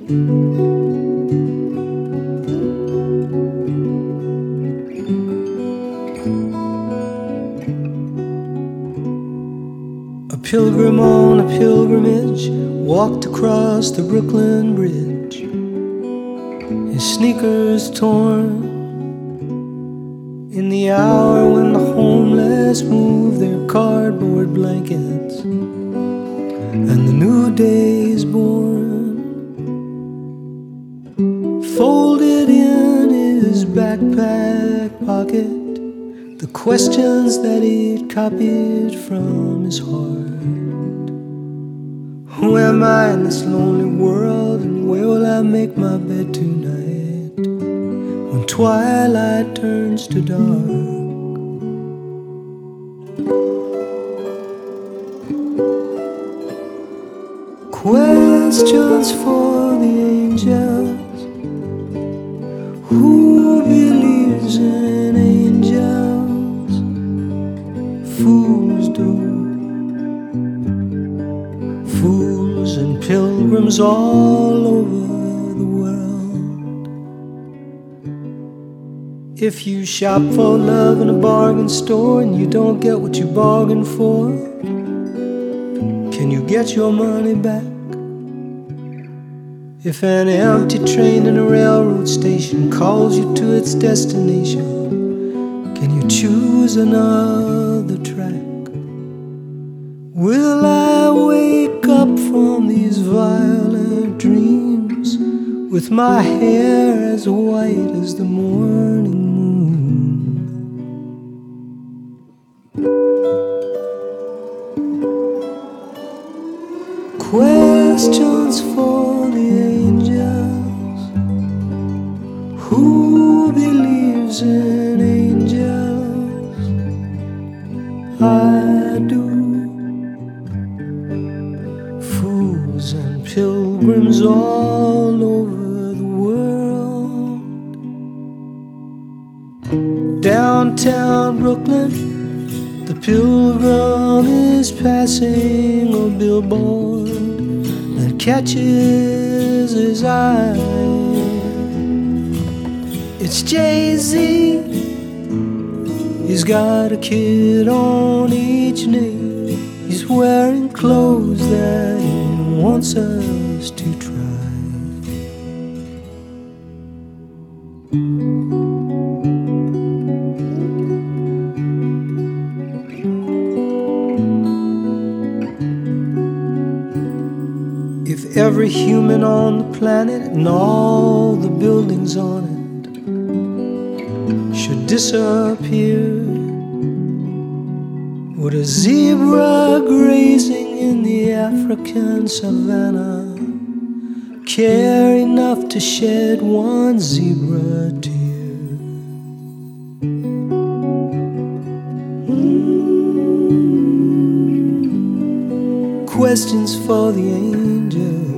A pilgrim on a pilgrimage walked across the Brooklyn Bridge, his sneakers torn, in the hour when the homeless move their cardboard blankets and the new day is born. Folded in his backpack pocket, the questions that he'd copied from his heart. Who am I in this lonely world, and where will I make my bed tonight when twilight turns to dark? Questions for the angels. Who believes in angels? Fools do. Fools and pilgrims all over the world. If you shop for love in a bargain store and you don't get what you bargained for, can you get your money back? If an empty train in a railroad station calls you to its destination, can you choose another track? Will I wake up from these violent dreams with my hair as white as the morning moon? Questions for the angels. Who believes in angels? I do. Fools and pilgrims all over the world. Downtown Brooklyn, the pilgrim is passing a billboard that catches his eye. It's Jay-Z. He's got a kid on each knee. He's wearing clothes that he wants us to try. If every human on the planet and all the buildings on it should disappear, would a zebra grazing in the African savannah care enough to shed one zebra tear? Questions for the angels.